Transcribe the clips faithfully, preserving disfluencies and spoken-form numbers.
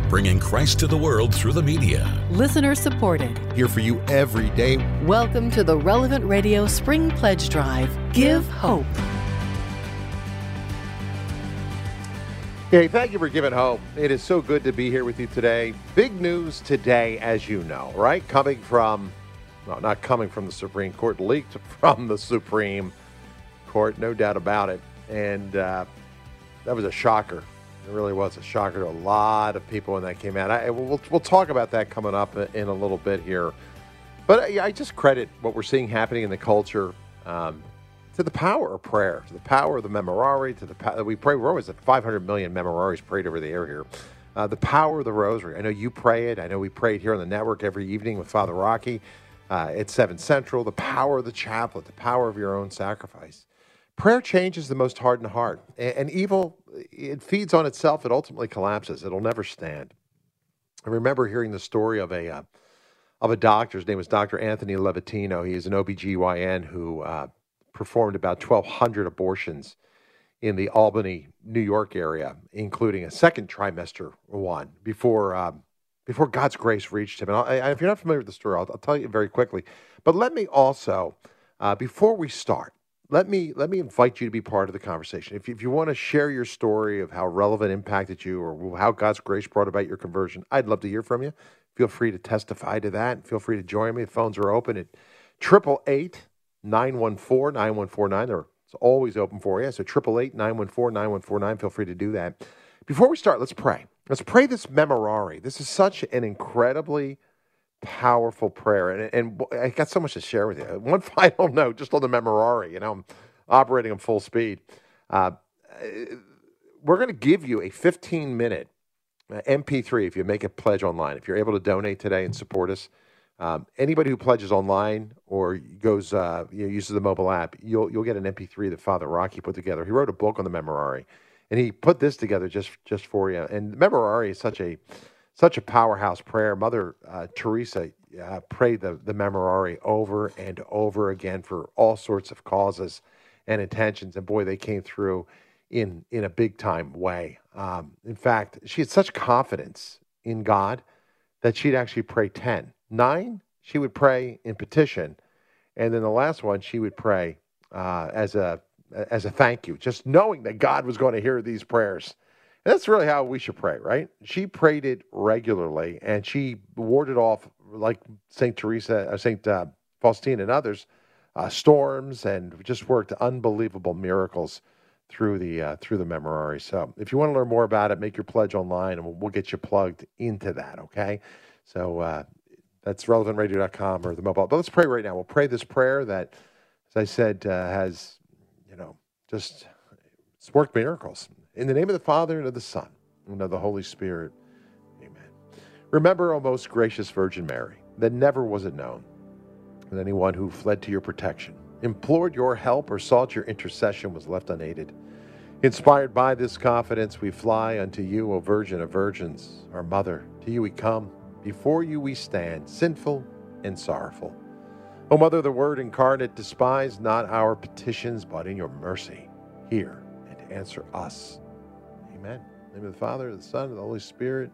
bringing Christ to the world through the media. Listener supported. Here for you every day. Welcome to the Relevant Radio Spring Pledge Drive. Give hope. Hey, thank you for giving hope. It is so good to be here with you today. Big news today, as you know, right? Coming from, well, not coming from the Supreme Court, leaked from the Supreme Court, no doubt about it. And uh, that was a shocker. It really was a shocker to a lot of people when that came out. I, we'll, we'll talk about that coming up in a little bit here. But I, I just credit what we're seeing happening in the culture um, to the power of prayer, to the power of the Memorare, to the power, we pray, we're always at five hundred million Memoraries prayed over the air here. Uh, the power of the rosary. I know you pray it. I know we pray it here on the network every evening with Father Rocky uh, at seven Central. The power of the chaplet, the power of your own sacrifice. Prayer changes the most hardened heart. And, and evil, it feeds on itself. It ultimately collapses. It'll never stand. I remember hearing the story of a uh, of a doctor. His name was Doctor Anthony Levatino. He is an O B G Y N who uh, performed about twelve hundred abortions in the Albany, New York area, including a second trimester one, before um, before God's grace reached him. And I, if you're not familiar with the story, I'll, I'll tell you very quickly. But let me also, uh, before we start, let me let me invite you to be part of the conversation. If you, if you want to share your story of how Relevant impacted you or how God's grace brought about your conversion, I'd love to hear from you. Feel free to testify to that. Feel free to join me. The phones are open at triple eight nine one four nine one four nine. They're it's always open for you. So triple eight nine one four nine one four nine. Feel free to do that. Before we start, let's pray. Let's pray this Memorare. This is such an incredibly powerful prayer, and and I got so much to share with you. One final note, just on the Memorare. You know, I'm operating on full speed. Uh, we're going to give you a fifteen minute uh, M P three if you make a pledge online. If you're able to donate today and support us. Um, anybody who pledges online or goes uh, you know, uses the mobile app, you'll you'll get an M P three that Father Rocky put together. He wrote a book on the Memorare, and he put this together just just for you. And the Memorare is such a such a powerhouse prayer. Mother uh, Teresa uh, prayed the the Memorare over and over again for all sorts of causes and intentions, and boy, they came through in in a big time way. Um, in fact, she had such confidence in God that she'd actually pray ten. Nine, she would pray in petition, and then the last one, she would pray uh, as a as a thank you, just knowing that God was going to hear these prayers. And that's really how we should pray, right? She prayed it regularly, and she warded off, like Saint Teresa, uh, Saint uh, Faustine, and others, uh, storms, and just worked unbelievable miracles through the uh, through the Memorare. So, if you want to learn more about it, make your pledge online, and we'll, we'll get you plugged into that. Okay, so. Uh, That's relevant radio dot com or the mobile. But let's pray right now. We'll pray this prayer that, as I said, uh, has, you know, just it's worked miracles. In the name of the Father, and of the Son, and of the Holy Spirit. Amen. Remember, O most gracious Virgin Mary, that never was it known that anyone who fled to your protection, implored your help, or sought your intercession was left unaided. Inspired by this confidence, we fly unto you, O Virgin of Virgins, our Mother. To you we come. Before you we stand, sinful and sorrowful. O Mother of the Word incarnate, despise not our petitions, but in your mercy, hear and answer us. Amen. In the name of the Father, the Son, and the Holy Spirit.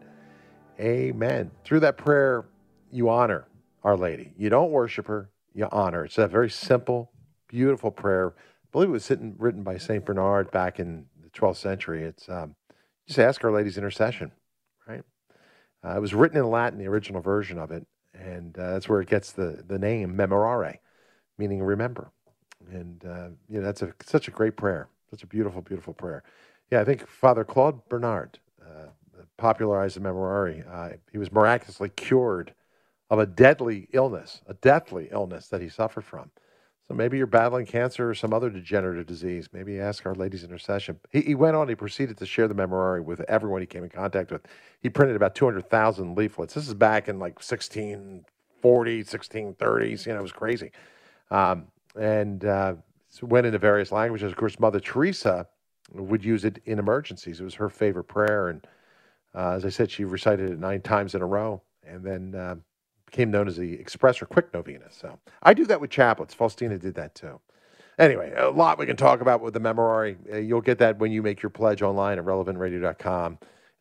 Amen. Through that prayer, you honor Our Lady. You don't worship her, you honor her. It's a very simple, beautiful prayer. I believe it was sitting, written by Saint Bernard back in the twelfth century. It's um, just ask Our Lady's intercession, right? Uh, it was written in Latin, the original version of it, and uh, that's where it gets the, the name Memorare, meaning remember. And, uh, you know, that's a, such a great prayer, such a beautiful, beautiful prayer. Yeah, I think Father Claude Bernard uh, popularized the Memorare. Uh, he was miraculously cured of a deadly illness, a deathly illness that he suffered from. So maybe you're battling cancer or some other degenerative disease. Maybe ask Our Lady's intercession. He, he went on, he proceeded to share the Memorare with everyone he came in contact with. He printed about two hundred thousand leaflets. This is back in like sixteen forty, sixteen thirties. You know, it was crazy. Um, and uh, so went into various languages. Of course, Mother Teresa would use it in emergencies. It was her favorite prayer. And uh, as I said, she recited it nine times in a row. And then uh, became known as the Express or Quick Novena. So I do that with chaplets. Faustina did that too. Anyway, a lot we can talk about with the Memorare. Uh, you'll get that when you make your pledge online at relevant radio dot com.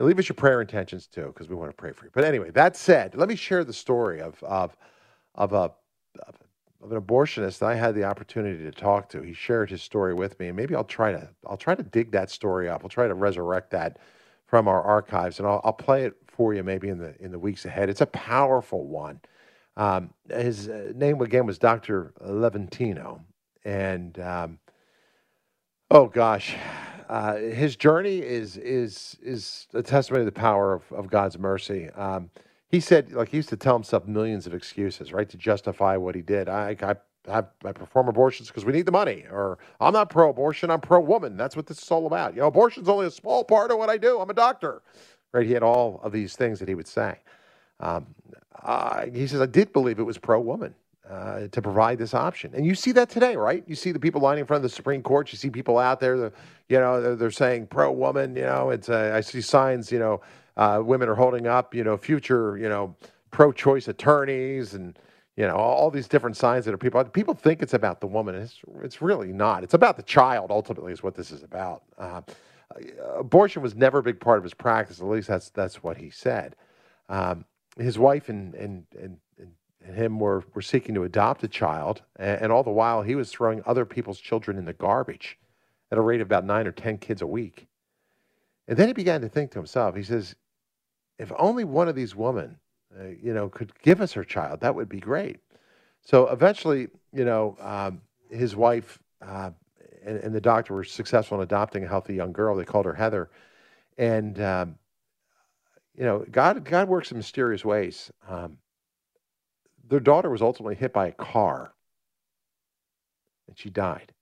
And leave us your prayer intentions too, because we want to pray for you. But anyway, that said, let me share the story of of of a of, of an abortionist that I had the opportunity to talk to. He shared his story with me, and maybe I'll try to I'll try to dig that story up. I'll try to resurrect that from our archives, and I'll, I'll play it for you maybe in the in the weeks ahead. It's a powerful one. Um, his uh, name again was Doctor Levantino, and um, oh gosh, uh, his journey is is is a testimony to the power of, of God's mercy. Um, he said, like he used to tell himself millions of excuses, right, to justify what he did. I I, I, I perform abortions because we need the money, or I'm not pro-abortion, I'm pro-woman. That's what this is all about. You know, abortion's only a small part of what I do. I'm a doctor, right? He had all of these things that he would say. Um, uh, he says, I did believe it was pro-woman. Uh, to provide this option. And you see that today, right? You see the people lining in front of the Supreme Court. You see people out there, that, you know, they're, they're saying pro-woman, you know, it's, uh, I see signs, you know, uh, women are holding up, you know, future, you know, pro-choice attorneys and, you know, all, all these different signs that are people, people think it's about the woman. It's, it's really not. It's about the child, ultimately, is what this is about. Uh, abortion was never a big part of his practice. At least that's, that's what he said. Um, his wife and, and, and, and and him were, were seeking to adopt a child, and, and all the while he was throwing other people's children in the garbage at a rate of about nine or ten kids a week. And then he began to think to himself, he says, if only one of these women, uh, you know, could give us her child, that would be great. So eventually, you know, um, his wife uh, and, and the doctor were successful in adopting a healthy young girl. They called her Heather. And, um, you know, God, God works in mysterious ways. Um, Their daughter was ultimately hit by a car, and she died.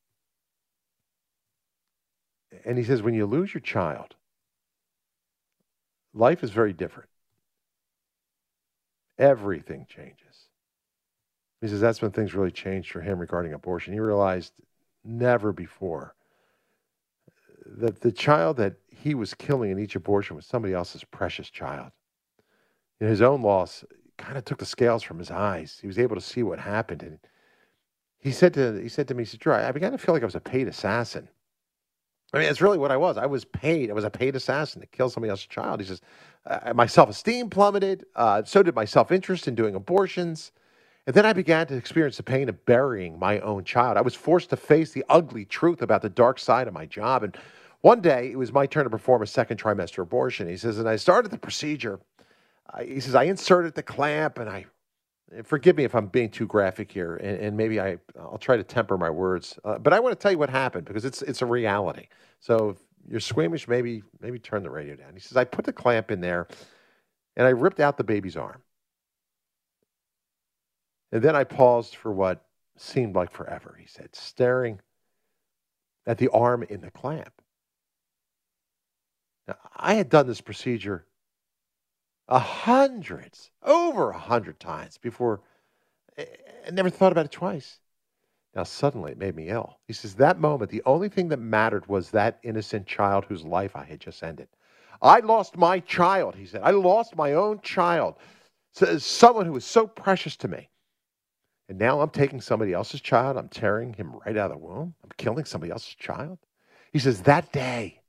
And he says, when you lose your child, life is very different. Everything changes. He says that's when things really changed for him regarding abortion. He realized never before that the child that he was killing in each abortion was somebody else's precious child. And his own loss kind of took the scales from his eyes. He was able to see what happened. And he said to he said to me, he said, Drew, I began to feel like I was a paid assassin. I mean, it's really what I was. I was paid. I was a paid assassin to kill somebody else's child. He says, uh, my self-esteem plummeted. Uh, so did my self-interest in doing abortions. And then I began to experience the pain of burying my own child. I was forced to face the ugly truth about the dark side of my job. And one day, it was my turn to perform a second trimester abortion. He says, and I started the procedure. Uh, he says, I inserted the clamp, and I, forgive me if I'm being too graphic here, and, and maybe I, I'll try to temper my words. Uh, but I want to tell you what happened, because it's it's a reality. So if you're squeamish, maybe maybe turn the radio down. He says, I put the clamp in there, and I ripped out the baby's arm. And then I paused for what seemed like forever, he said, staring at the arm in the clamp. Now, I had done this procedure a hundreds, over a hundred times before. I never thought about it twice. Now, suddenly it made me ill. He says, that moment, the only thing that mattered was that innocent child whose life I had just ended. I lost my child, he said. I lost my own child. So, someone who was so precious to me. And now I'm taking somebody else's child. I'm tearing him right out of the womb. I'm killing somebody else's child. He says, that day,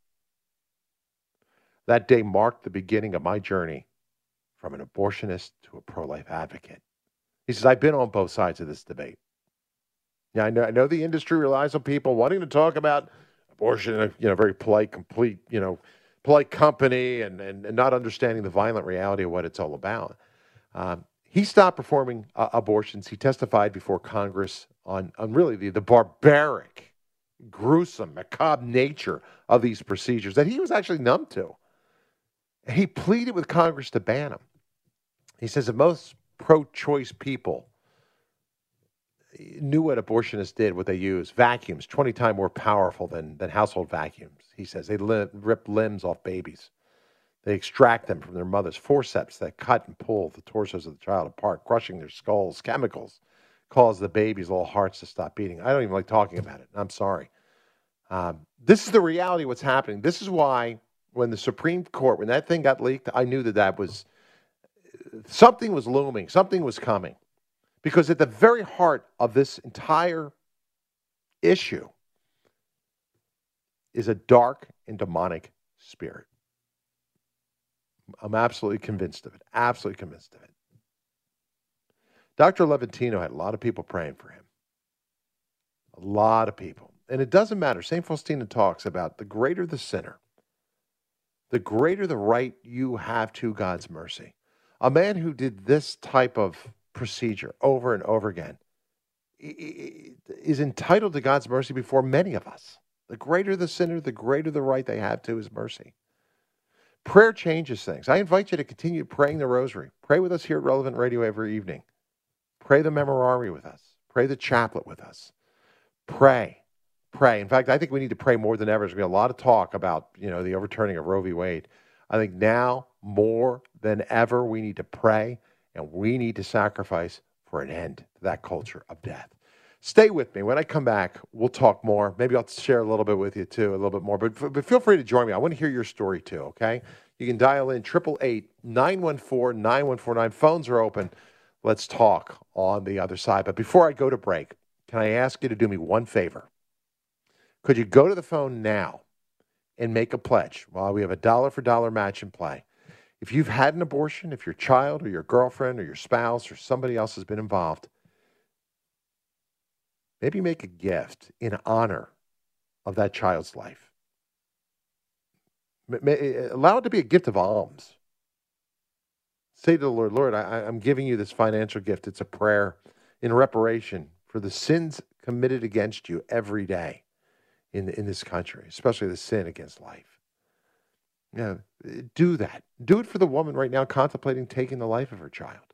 that day marked the beginning of my journey from an abortionist to a pro-life advocate. He says, I've been on both sides of this debate. Yeah, I know, I know the industry relies on people wanting to talk about abortion in a you know, very polite, complete, you know, polite company and, and, and not understanding the violent reality of what it's all about. Um, he stopped performing uh, abortions. He testified before Congress on, on really the, the barbaric, gruesome, macabre nature of these procedures that he was actually numb to. He pleaded with Congress to ban them. He says that most pro-choice people knew what abortionists did, what they use. Vacuums, twenty times more powerful than, than household vacuums. He says they li- rip limbs off babies. They extract them from their mothers. Forceps that cut and pull the torsos of the child apart, crushing their skulls. Chemicals cause the baby's little hearts to stop beating. I don't even like talking about it. I'm sorry. Um, this is the reality of what's happening. This is why when the Supreme Court, when that thing got leaked, I knew that that was, something was looming. Something was coming. Because at the very heart of this entire issue is a dark and demonic spirit. I'm absolutely convinced of it. Absolutely convinced of it. Doctor Levantino had a lot of people praying for him. A lot of people. And it doesn't matter. Saint Faustina talks about the greater the sinner, the greater the right you have to God's mercy. A man who did this type of procedure over and over again is entitled to God's mercy before many of us. The greater the sinner, the greater the right they have to his mercy. Prayer changes things. I invite you to continue praying the rosary. Pray with us here at Relevant Radio every evening. Pray the Memorare with us. Pray the chaplet with us. Pray. Pray. In fact, I think we need to pray more than ever. There's going to be a lot of talk about, you know, the overturning of Roe v. Wade. I think now, more than ever, we need to pray, and we need to sacrifice for an end to that culture of death. Stay with me. When I come back, we'll talk more. Maybe I'll share a little bit with you, too, a little bit more. But, but feel free to join me. I want to hear your story, too, okay? You can dial in eight eight eight, nine one four, nine one four nine. Phones are open. Let's talk on the other side. But before I go to break, can I ask you to do me one favor? Could you go to the phone now and make a pledge? Well, we have a dollar-for-dollar match in play. If you've had an abortion, if your child or your girlfriend or your spouse or somebody else has been involved, maybe make a gift in honor of that child's life. Allow it to be a gift of alms. Say to the Lord, Lord, I, I'm giving you this financial gift. It's a prayer in reparation for the sins committed against you every day in, in this country, especially the sin against life. Yeah, do that. Do it for the woman right now contemplating taking the life of her child.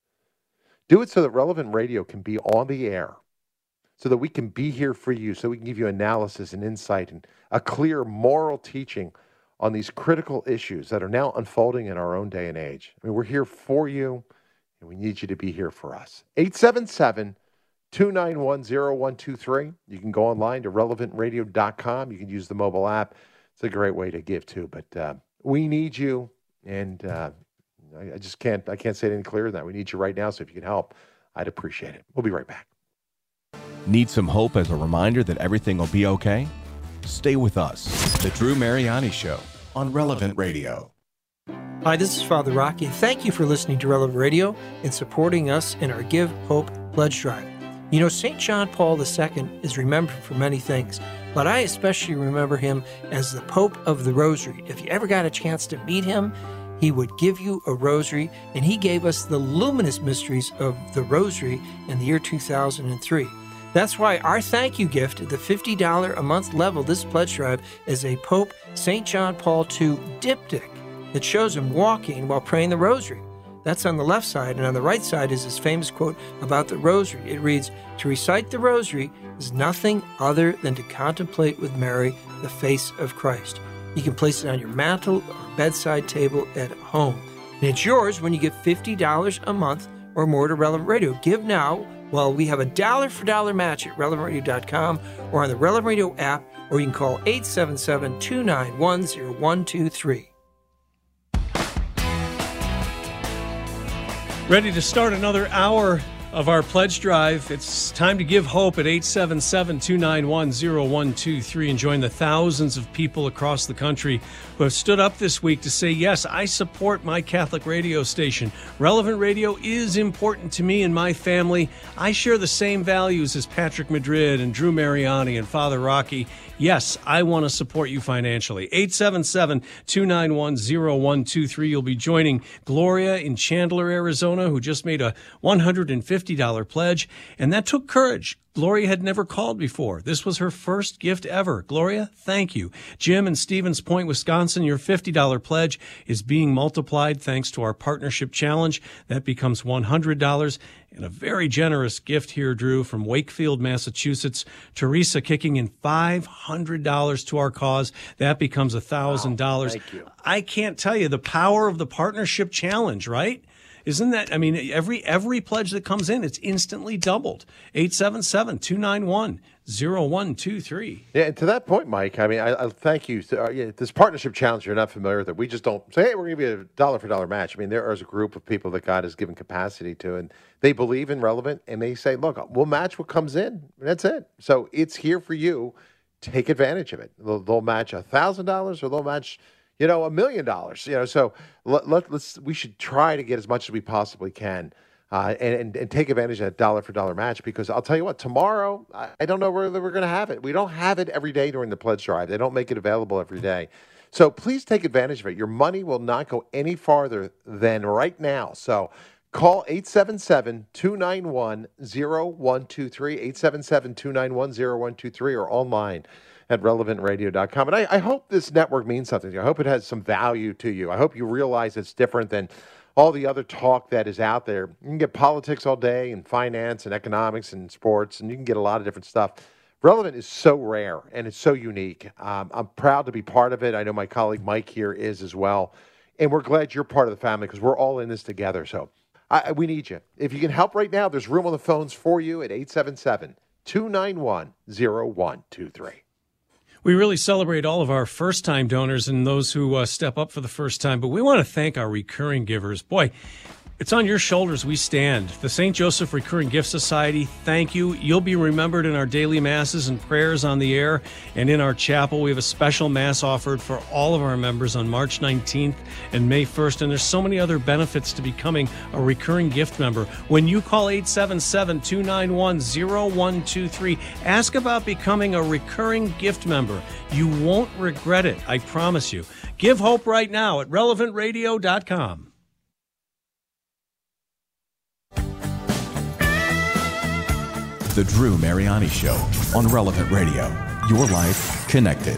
Do it so that Relevant Radio can be on the air, so that we can be here for you, so we can give you analysis and insight and a clear moral teaching on these critical issues that are now unfolding in our own day and age. I mean, we're here for you, and we need you to be here for us. eight seven seven, two nine one, zero one two three. You can go online to relevant radio dot com. You can use the mobile app. It's a great way to give, too. But uh, we need you, and uh, I, I just can't, I can't say it any clearer than that. We need you right now, so if you can help, I'd appreciate it. We'll be right back. Need some hope as a reminder that everything will be okay? Stay with us. The Drew Mariani Show on Relevant Radio. Hi, this is Father Rocky. Thank you for listening to Relevant Radio and supporting us in our Give Hope Pledge Drive. You know, Saint John Paul the Second is remembered for many things, but I especially remember him as the Pope of the Rosary. If you ever got a chance to meet him, he would give you a rosary, and he gave us the luminous mysteries of the rosary in the year two thousand three. That's why our thank you gift at the fifty dollars a month level this pledge drive is a Pope Saint John Paul the Second diptych that shows him walking while praying the rosary. That's on the left side, and on the right side is his famous quote about the rosary. It reads, "To recite the rosary is nothing other than to contemplate with Mary the face of Christ." You can place it on your mantle or bedside table at home. And it's yours when you give fifty dollars a month or more to Relevant Radio. Give now. Well, we have a dollar-for-dollar match at relevant radio dot com or on the Relevant Radio app, or you can call eight seven seven, two nine one, zero one two three. Ready to start another hour of our pledge drive. It's time to give hope at eight seven seven, two nine one, zero one two three and join the thousands of people across the country who have stood up this week to say, yes, I support my Catholic radio station. Relevant Radio is important to me and my family. I share the same values as Patrick Madrid and Drew Mariani and Father Rocky. Yes, I want to support you financially. eight seven seven, two nine one, zero one two three. You'll be joining Gloria in Chandler, Arizona, who just made a one hundred fifty dollars pledge, and that took courage. Gloria had never called before. This was her first gift ever. Gloria, thank you. Jim in Stevens Point, Wisconsin, your fifty dollars pledge is being multiplied thanks to our partnership challenge. That becomes one hundred dollars. And a very generous gift here, Drew, from Wakefield, Massachusetts. Teresa kicking in five hundred dollars to our cause. That becomes one thousand dollars. Wow, thank you. I can't tell you the power of the partnership challenge, right? Isn't that, I mean, every every pledge that comes in, it's instantly doubled. eight seven seven, two nine one, zero one two three. Yeah, and to that point, Mike, I mean, I, I thank you. Uh, yeah, this partnership challenge, you're not familiar with it. We just don't say, hey, we're going to give you a dollar-for-dollar match. I mean, there is a group of people that God has given capacity to, and they believe in Relevant, and they say, look, we'll match what comes in. That's it. So it's here for you. Take advantage of it. They'll, they'll match one thousand dollars, or they'll match, you know, a million dollars. You know, so let, let, let's we should try to get as much as we possibly can. Uh, and, and, and take advantage of that dollar for dollar match, because I'll tell you what, tomorrow, I, I don't know whether we're going to have it. We don't have it every day during the pledge drive. They don't make it available every day. So please take advantage of it. Your money will not go any farther than right now. So call eight seven seven, two nine one, zero one two three, eight seven seven, two nine one, zero one two three, or online at relevant radio dot com. And I, I hope this network means something to you. I hope it has some value to you. I hope you realize it's different than all the other talk that is out there. You can get politics all day and finance and economics and sports, and you can get a lot of different stuff. Relevant is so rare, and it's so unique. Um, I'm proud to be part of it. I know my colleague Mike here is as well. And we're glad you're part of the family, because we're all in this together. So I, we need you. If you can help right now, there's room on the phones for you at eight seven seven, two nine one, zero one two three. We really celebrate all of our first-time donors and those who uh, step up for the first time, but we want to thank our recurring givers. Boy, it's on your shoulders we stand. The Saint Joseph Recurring Gift Society, thank you. You'll be remembered in our daily masses and prayers on the air, and in our chapel. We have a special mass offered for all of our members on March nineteenth and May first, and there's so many other benefits to becoming a recurring gift member. When you call eight seven seven, two nine one, zero one two three, ask about becoming a recurring gift member. You won't regret it, I promise you. Give hope right now at relevant radio dot com. The Drew Mariani Show on Relevant Radio. Your life connected.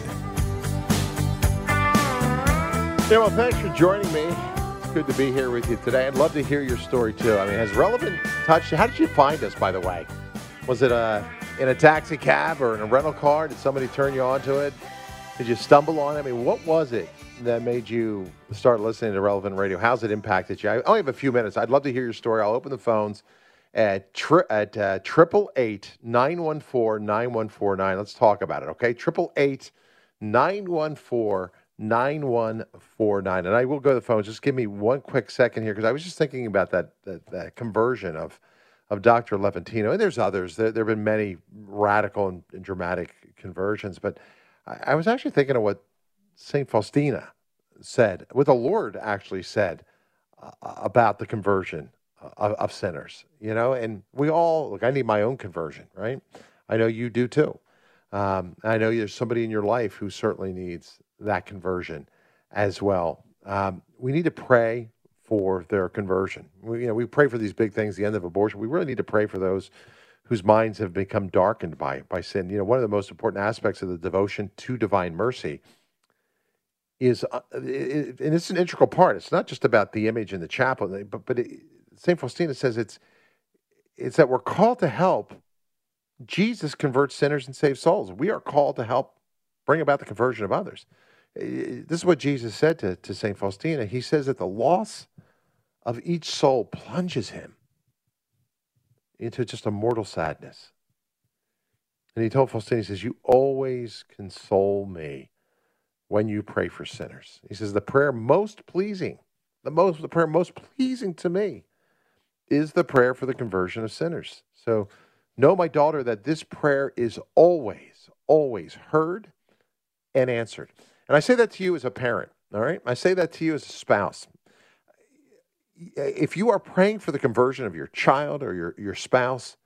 Yeah, well, thanks for joining me. It's good to be here with you today. I'd love to hear your story, too. I mean, has Relevant touched you? How did you find us, by the way? Was it a, in a taxi cab or in a rental car? Did somebody turn you onto it? Did you stumble on it? I mean, what was it that made you start listening to Relevant Radio? How's it impacted you? I only have a few minutes. I'd love to hear your story. I'll open the phones at tri- at uh, triple eight nine one four nine one four nine. Let's talk about it, okay? Triple eight nine one four nine one four nine. And I will go to the phone. Just give me one quick second here, because I was just thinking about that that, that conversion of of Doctor Levantino, and there's others. There, there have been many radical and, and dramatic conversions, but I, I was actually thinking of what Saint Faustina said, what the Lord actually said uh, about the conversion Of, of sinners, you know, and we all, look, I need my own conversion, right? I know you do too. Um, I know there's somebody in your life who certainly needs that conversion as well. Um, we need to pray for their conversion. We, you know, we pray for these big things, the end of abortion. We really need to pray for those whose minds have become darkened by, by sin. You know, one of the most important aspects of the devotion to divine mercy is, uh, it, and it's an integral part. It's not just about the image in the chapel, but, but it, Saint Faustina says it's it's that we're called to help Jesus convert sinners and save souls. We are called to help bring about the conversion of others. This is what Jesus said to, to Saint Faustina. He says that the loss of each soul plunges him into just a mortal sadness. And he told Faustina, he says, you always console me when you pray for sinners. He says, the prayer most pleasing, the most the prayer most pleasing to me is the prayer for the conversion of sinners. So know, my daughter, that this prayer is always, always heard and answered. And I say that to you as a parent, all right? I say that to you as a spouse. If you are praying for the conversion of your child or your, your spouse,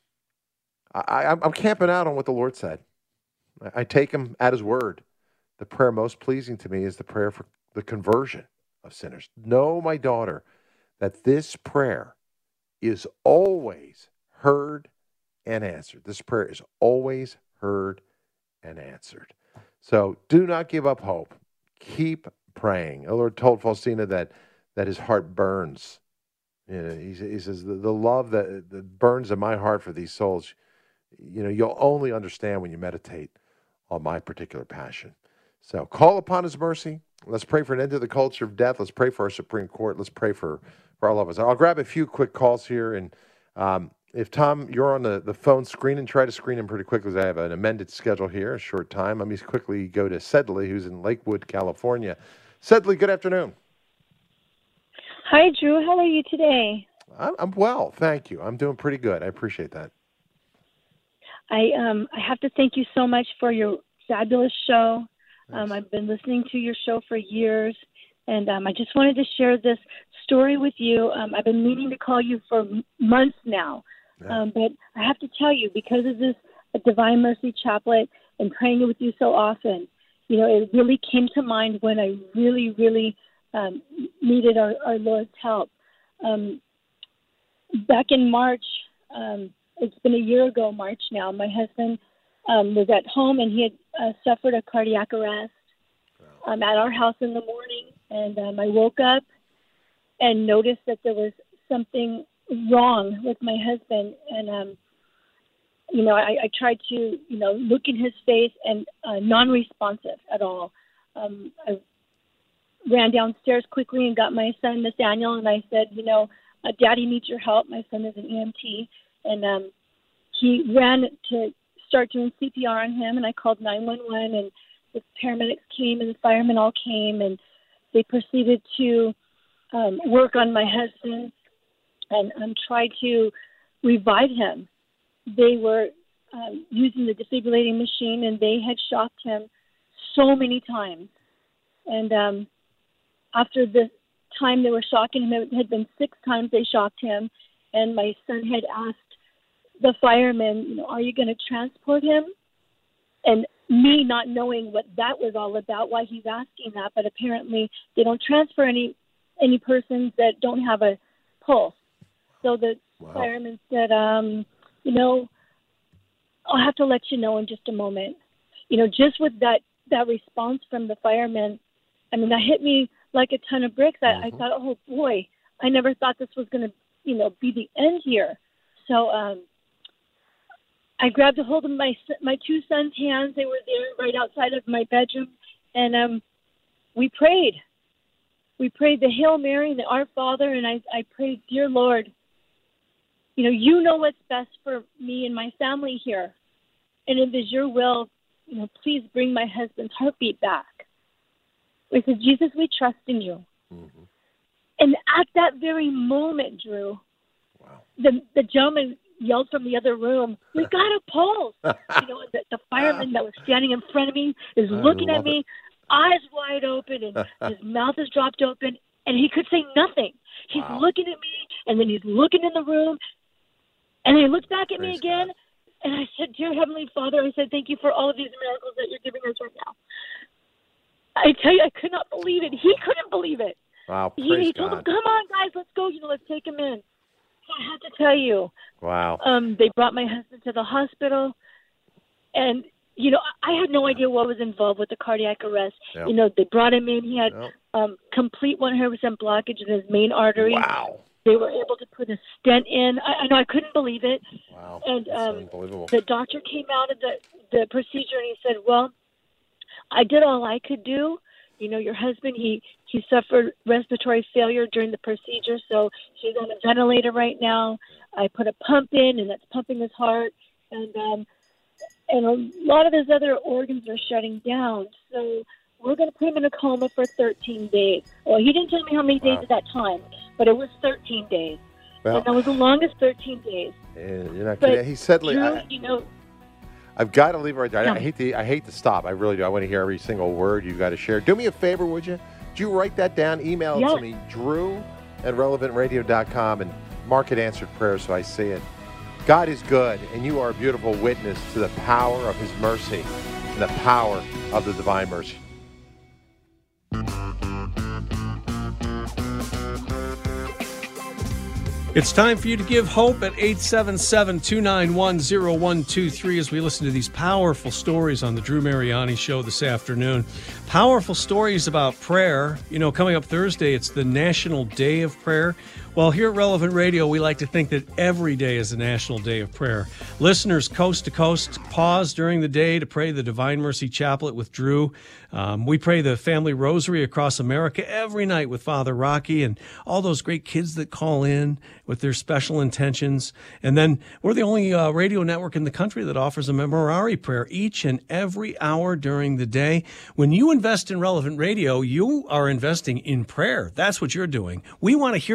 I, I'm camping out on what the Lord said. I take him at his word. The prayer most pleasing to me is the prayer for the conversion of sinners. Know, my daughter, that this prayer is always heard and answered. This prayer is always heard and answered. So do not give up hope. Keep praying. The Lord told Faustina that, that his heart burns. You know, he, he says, the, the love that, that burns in my heart for these souls, you know, you'll only understand when you meditate on my particular passion. So call upon his mercy. Let's pray for an end to the culture of death. Let's pray for our Supreme Court. Let's pray for, for all of us. I'll grab a few quick calls here. And um, if, Tom, you're on the, the phone screen, and try to screen them pretty quickly, because I have an amended schedule here, a short time. Let me quickly go to Sedley, who's in Lakewood, California. Sedley, good afternoon. Hi, Drew. How are you today? I'm, I'm well, thank you. I'm doing pretty good. I appreciate that. I um I have to thank you so much for your fabulous show. Um, I've been listening to your show for years, and um, I just wanted to share this story with you. Um, I've been meaning to call you for m- months now, Yeah. um, but I have to tell you, because of this uh, Divine Mercy Chaplet and praying with you so often, you know, it really came to mind when I really, really um, needed our, our Lord's help. Um, back in March, um, it's been a year ago, March now, my husband um, was at home and he had uh, suffered a cardiac arrest um, at our house in the morning. And um, I woke up and noticed that there was something wrong with my husband. And, um, you know, I, I tried to, you know, look in his face and uh, non-responsive at all. Um, I ran downstairs quickly and got my son, Nathaniel, and I said, you know, uh, Daddy needs your help. My son is an E M T. And um, he ran to start doing C P R on him, and I called nine one one, and the paramedics came and the firemen all came, and they proceeded to um, work on my husband and um, try to revive him. They were um, using the defibrillating machine, and they had shocked him so many times. And um, after the time they were shocking him, it had been six times they shocked him, and my son had asked the firemen, you know, are you going to transport him? And me not knowing what that was all about, why he's asking that, but apparently they don't transfer any any persons that don't have a pulse. So the wow. fireman said, um, you know, I'll have to let you know in just a moment. You know, just with that, that response from the firemen, I mean, that hit me like a ton of bricks. I, mm-hmm. I thought, oh, boy, I never thought this was going to, you know, be the end here. So um, I grabbed a hold of my my two sons' hands. They were there right outside of my bedroom, and um, we prayed. We prayed the Hail Mary and the Our Father, and I, I prayed, dear Lord, you know, you know what's best for me and my family here. And if it's your will, you know, please bring my husband's heartbeat back. I said, Jesus, we trust in you. Mm-hmm. And at that very moment, Drew, wow. the the gentleman yelled from the other room, we got a pulse. You know, the, the fireman that was standing in front of me is looking at me, it. eyes wide open, and his mouth is dropped open, and he could say nothing. He's wow. looking at me, and then he's looking in the room, and he looked back at Praise me again, God. And I said, dear Heavenly Father, I said, thank you for all of these miracles that you're giving us right now. I tell you, I could not believe it. He couldn't believe it. Wow, he, praise he told God. him, come on, guys, let's go. You know, let's take him in. I have to tell you. Wow. Um, they brought my husband to the hospital, and, you know, I had no idea what was involved with the cardiac arrest. Yep. You know, they brought him in. He had yep. um, complete one hundred percent blockage in his main artery. Wow. They were able to put a stent in. I, I know, I couldn't believe it. Wow. And That's um, unbelievable. The doctor came out of the, the procedure, and he said, well, I did all I could do. You know, your husband, he, he suffered respiratory failure during the procedure, so he's on a ventilator right now. I put a pump in, and that's pumping his heart, and um, and a lot of his other organs are shutting down. So we're going to put him in a coma for thirteen days. Well, he didn't tell me how many days wow. at that time, but it was thirteen days. Well, and that was the longest thirteen days. Yeah, you're not but kidding. He said, Drew, I, you know, I've got to leave it right there. I, yeah. I hate to I hate to stop. I really do. I want to hear every single word you've got to share. Do me a favor, would you? Do you write that down? Email yes. it to me, Drew at relevant radio dot com, and mark it answered prayer so I see it. God is good, and you are a beautiful witness to the power of his mercy and the power of the divine mercy. It's time for you to give hope at eight seven seven, two nine one, zero one two three as we listen to these powerful stories on the Drew Mariani Show this afternoon. Powerful stories about prayer. You know, coming up Thursday, it's the National Day of Prayer. Well, here at Relevant Radio, we like to think that every day is a National Day of Prayer. Listeners coast to coast pause during the day to pray the Divine Mercy Chaplet with Drew. Um, we pray the Family Rosary across America every night with Father Rocky and all those great kids that call in with their special intentions. And then we're the only uh, radio network in the country that offers a Memorare prayer each and every hour during the day. When you invest in Relevant Radio, you are investing in prayer. That's what you're doing. We want to hear from you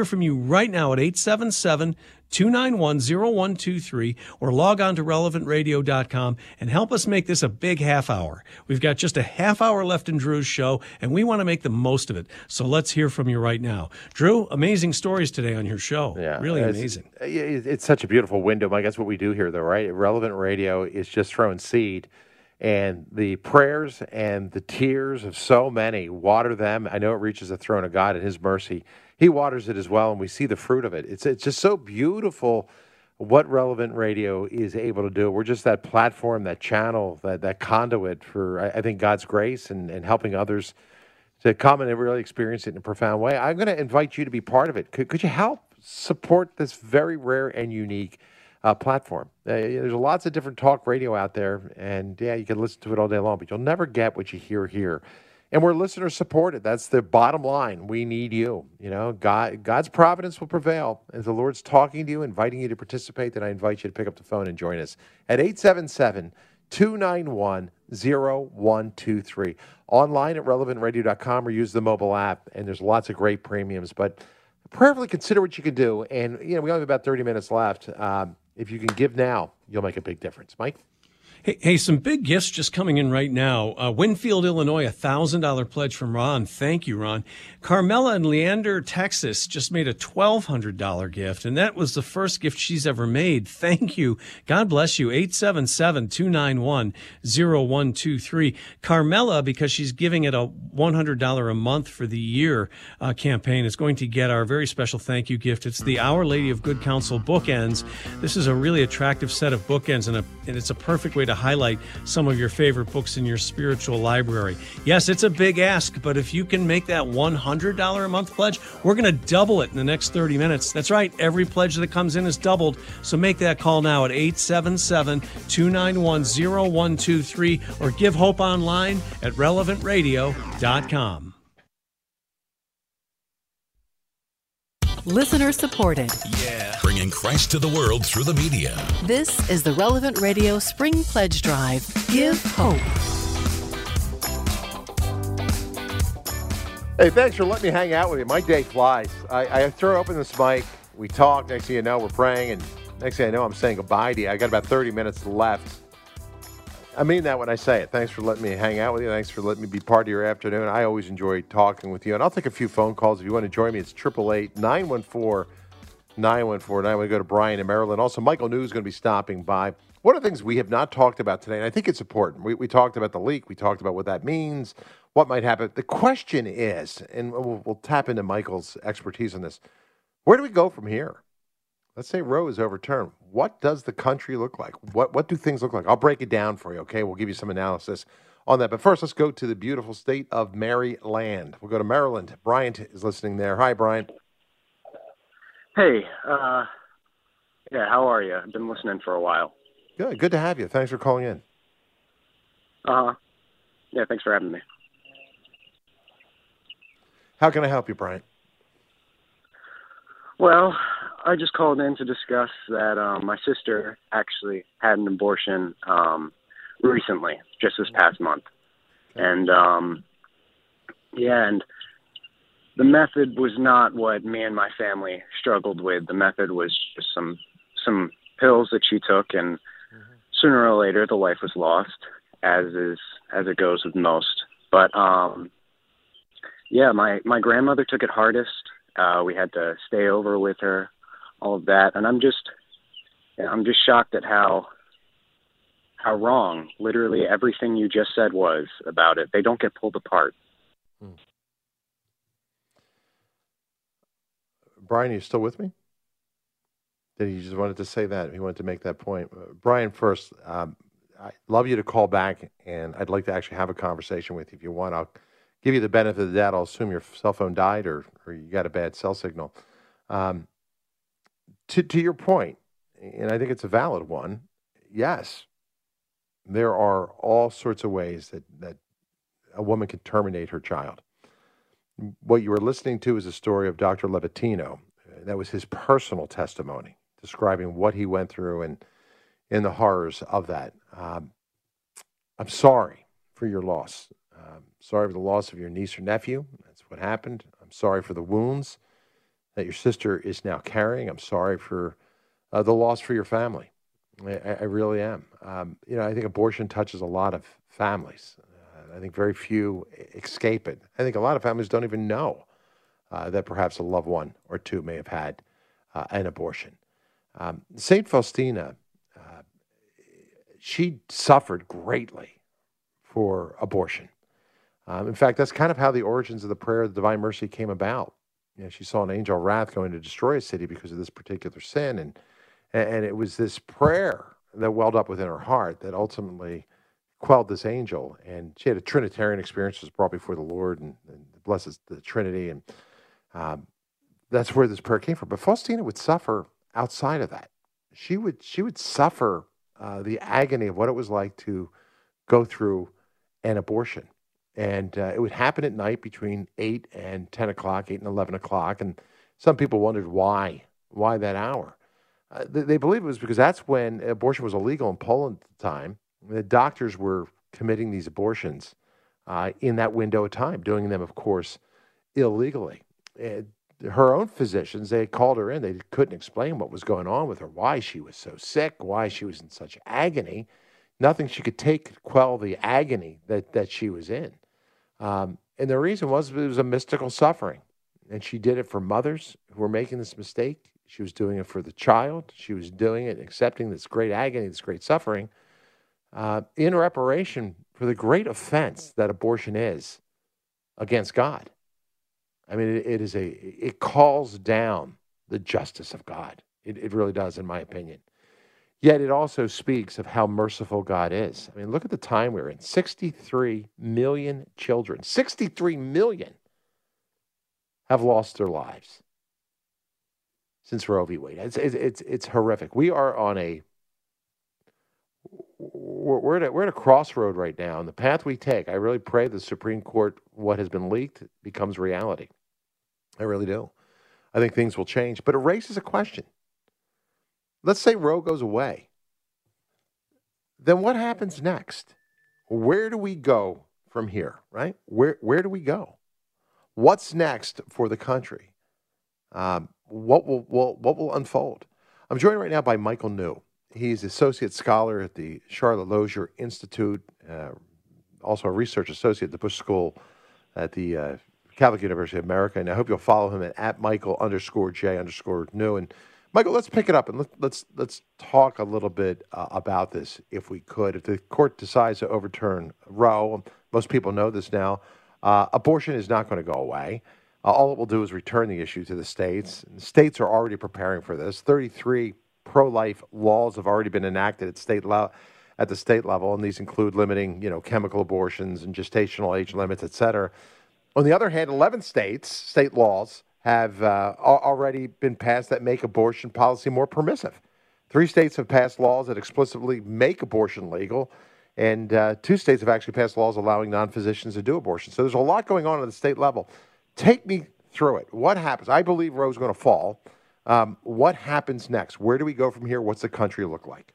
right now at eight seven seven, two nine one, zero one two three or log on to relevant radio dot com and help us make this a big half hour. We've got just a half hour left in Drew's show, and we want to make the most of it. So let's hear from you right now. Drew, amazing stories today on your show. Yeah, really it's, amazing. It's such a beautiful window, Mike. That's what we do here, though, right? Relevant Radio is just throwing seed. And the prayers and the tears of so many, water them. I know it reaches the throne of God, and His mercy, He waters it as well, and we see the fruit of it. It's it's just so beautiful what Relevant Radio is able to do. We're just that platform, that channel, that, that conduit for, I, I think, God's grace and, and helping others to come and really experience it in a profound way. I'm going to invite you to be part of it. Could, could you help support this very rare and unique Uh, platform? Uh, there's lots of different talk radio out there, and yeah, you can listen to it all day long, but you'll never get what you hear here. And we're listener supported. That's the bottom line. We need you. You know, God, God's providence will prevail. As the Lord's talking to you, inviting you to participate, then I invite you to pick up the phone and join us at eight seven seven, two nine one, zero one two three. Online at relevant radio dot com or use the mobile app, and there's lots of great premiums. But prayerfully consider what you can do. And, you know, we only have about thirty minutes left. Um, If you can give now, you'll make a big difference. Mike? Hey, hey, some big gifts just coming in right now. Uh, Winfield, Illinois, a one thousand dollars pledge from Ron. Thank you, Ron. Carmela in Leander, Texas, just made a twelve hundred dollars gift, and that was the first gift she's ever made. Thank you. God bless you. eight seven seven, two nine one, zero one two three. Carmela, because she's giving it a one hundred dollars a month for the year uh, campaign, is going to get our very special thank you gift. It's the Our Lady of Good Counsel bookends. This is a really attractive set of bookends, and, a, and it's a perfect way to highlight some of your favorite books in your spiritual library. Yes, it's a big ask, but if you can make that one hundred dollars a month pledge, we're going to double it in the next thirty minutes. That's right. Every pledge that comes in is doubled. So make that call now at eight seven seven, two nine one, zero one two three or give hope online at relevant radio dot com. Listener supported. Yeah. Bringing Christ to the world through the media. This is the Relevant Radio Spring Pledge Drive. Give hope. Hey, thanks for letting me hang out with you. My day flies. I, I throw open this mic. We talk. Next thing you know, we're praying. And next thing I know, I'm saying goodbye to you. I got about thirty minutes left. I mean that when I say it. Thanks for letting me hang out with you. Thanks for letting me be part of your afternoon. I always enjoy talking with you. And I'll take a few phone calls if you want to join me. It's eight eight eight, nine one four, nine one four nine. We go to Brian in Maryland. Also, Michael New is going to be stopping by. One of the things we have not talked about today, and I think it's important, we, we talked about the leak. We talked about what that means, what might happen. The question is, and we'll, we'll tap into Michael's expertise on this, where do we go from here? Let's say Roe is overturned. What does the country look like? What what do things look like? I'll break it down for you, okay? We'll give you some analysis on that. But first, let's go to the beautiful state of Maryland. We'll go to Maryland. Bryant is listening there. Hi, Bryant. Hey, uh, yeah, how are you? I've been listening for a while. Good. Good to have you. Thanks for calling in. Uh, yeah, thanks for having me. How can I help you, Bryant? Well, I just called in to discuss that um, my sister actually had an abortion um, recently, just this past month. And, um, yeah, and the method was not what me and my family struggled with. The method was just some some pills that she took, and mm-hmm. sooner or later the life was lost, as is as it goes with most. But, um, yeah, my, my grandmother took it hardest. Uh, we had to stay over with her, all of that, and I'm just, I'm just shocked at how, how wrong literally everything you just said was about it. They don't get pulled apart. Hmm. Brian, are you still with me? Did he just wanted to say that? He wanted to make that point. Uh, Brian, first, um, I'd love you to call back, and I'd like to actually have a conversation with you if you want. I'll give you the benefit of the doubt. I'll assume your cell phone died or, or you got a bad cell signal. Um, to, to your point, and I think it's a valid one, yes, there are all sorts of ways that, that a woman can terminate her child. What you were listening to is a story of Doctor Levatino. That was his personal testimony, describing what he went through and in the horrors of that. Um, I'm sorry for your loss. Um, sorry for the loss of your niece or nephew. That's what happened. I'm sorry for the wounds that your sister is now carrying. I'm sorry for uh, the loss for your family. I, I really am. Um, you know, I think abortion touches a lot of families. Uh, I think very few escape it. I think a lot of families don't even know uh, that perhaps a loved one or two may have had uh, an abortion. Um, Saint Faustina, uh, she suffered greatly for abortion. Um, in fact, that's kind of how the origins of the prayer of the Divine Mercy came about. You know, she saw an angel wrath going to destroy a city because of this particular sin, and and it was this prayer that welled up within her heart that ultimately quelled this angel. And she had a Trinitarian experience, was brought before the Lord, and, and blesses the Trinity, and um, that's where this prayer came from. But Faustina would suffer outside of that. She would she would suffer uh, the agony of what it was like to go through an abortion. And uh, it would happen at night between eight and ten o'clock, eight and eleven o'clock. And some people wondered why, why that hour. Uh, they, they believe it was because that's when abortion was illegal in Poland at the time. The doctors were committing these abortions uh, in that window of time, doing them, of course, illegally. And her own physicians, they had called her in. They couldn't explain what was going on with her, why she was so sick, why she was in such agony. Nothing she could take could quell the agony that, that she was in. Um, and the reason was it was a mystical suffering. And she did it for mothers who were making this mistake. She was doing it for the child. She was doing it, accepting this great agony, this great suffering, uh, in reparation for the great offense that abortion is against God. I mean, it, it is a, it calls down the justice of God. It, it really does, in my opinion. Yet it also speaks of how merciful God is. I mean, look at the time we're in. sixty-three million children, sixty-three million have lost their lives since Roe v. Wade. It's, it's, it's, it's horrific. We are on a, we're, we're, at a, we're at a crossroad right now. And the path we take, I really pray the Supreme Court, what has been leaked, becomes reality. I really do. I think things will change. But it raises a question. Let's say Roe goes away. Then what happens next? Where do we go from here, right? Where where do we go? What's next for the country? Um, what will, will what will unfold? I'm joined right now by Michael New. He's associate scholar at the Charlotte Lozier Institute, uh, also a research associate at the Bush School at the uh, Catholic University of America. And I hope you'll follow him at, at Michael underscore J underscore New. And Michael, let's pick it up and let, let's let's talk a little bit uh, about this, if we could. If the court decides to overturn Roe, most people know this now, uh, abortion is not going to go away. Uh, all it will do is return the issue to the states. And the states are already preparing for this. thirty-three pro-life laws have already been enacted at state le- at the state level, and these include limiting, you know, chemical abortions and gestational age limits, et cetera. On the other hand, eleven states, state laws, have uh, already been passed that make abortion policy more permissive. Three states have passed laws that explicitly make abortion legal, and uh, two states have actually passed laws allowing non-physicians to do abortion. So there's a lot going on at the state level. Take me through it. What happens? I believe Roe's going to fall. Um, what happens next? Where do we go from here? What's the country look like?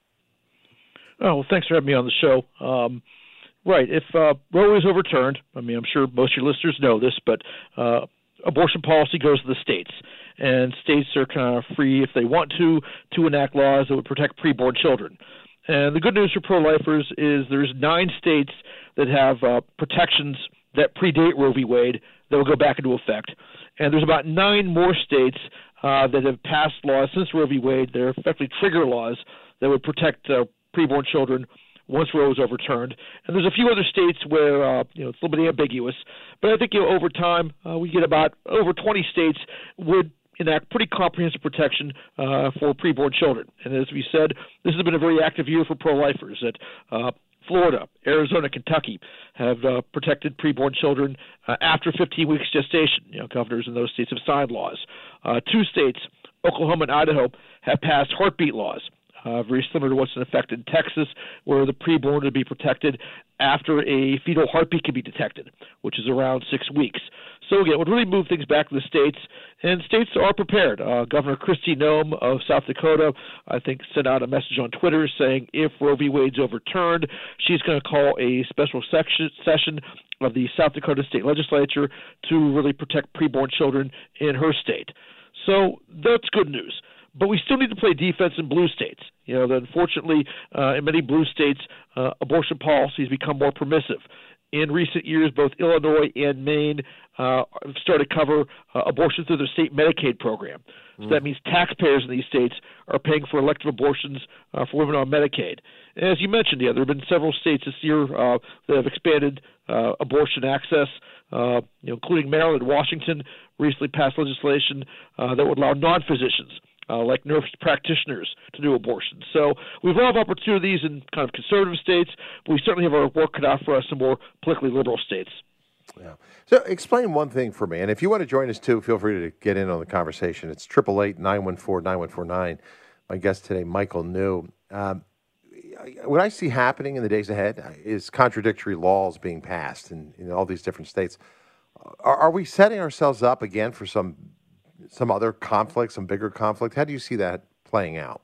Oh, well, thanks for having me on the show. Um, right. If uh, Roe is overturned, I mean, I'm sure most of your listeners know this, but uh, abortion policy goes to the states, and states are kind of free, if they want to, to enact laws that would protect preborn children. And the good news for pro-lifers is there's nine states that have uh, protections that predate Roe v. Wade that will go back into effect. And there's about nine more states uh, that have passed laws since Roe v. Wade. They're effectively trigger laws that would protect uh, preborn children once Roe is overturned. And there's a few other states where uh, you know it's a little bit ambiguous, but I think you know over time uh, we get about over twenty states would enact pretty comprehensive protection uh, for preborn children. And as we said, this has been a very active year for pro-lifers. That uh, Florida, Arizona, Kentucky have uh, protected preborn children uh, after fifteen weeks gestation. You know, governors in those states have signed laws. Uh, two states, Oklahoma and Idaho, have passed heartbeat laws. Uh, very similar to what's in effect in Texas, where the preborn would be protected after a fetal heartbeat can be detected, which is around six weeks. So again, it would really move things back to the states, and states are prepared. Uh, Governor Kristi Noem of South Dakota, I think, sent out a message on Twitter saying if Roe v. Wade's overturned, she's going to call a special section, session of the South Dakota State Legislature to really protect preborn children in her state. So that's good news. But we still need to play defense in blue states. You know, that unfortunately, uh, in many blue states, uh, abortion policies become more permissive. In recent years, both Illinois and Maine uh, have started to cover uh, abortion through their state Medicaid program. So mm. that means taxpayers in these states are paying for elective abortions uh, for women on Medicaid. And as you mentioned, yeah, there have been several states this year uh, that have expanded uh, abortion access, uh, you know, including Maryland and Washington recently passed legislation uh, that would allow non-physicians Uh, like nurse practitioners to do abortions. So we have a lot of opportunities in kind of conservative states, but we certainly have our work cut out for us in more politically liberal states. Yeah. So explain one thing for me, and if you want to join us too, feel free to get in on the conversation. It's eight eight eight, nine one four, nine one four nine. My guest today, Michael New. Um, what I see happening in the days ahead is contradictory laws being passed in, in all these different states. Are, are we setting ourselves up again for some some other conflict, some bigger conflict? How do you see that playing out?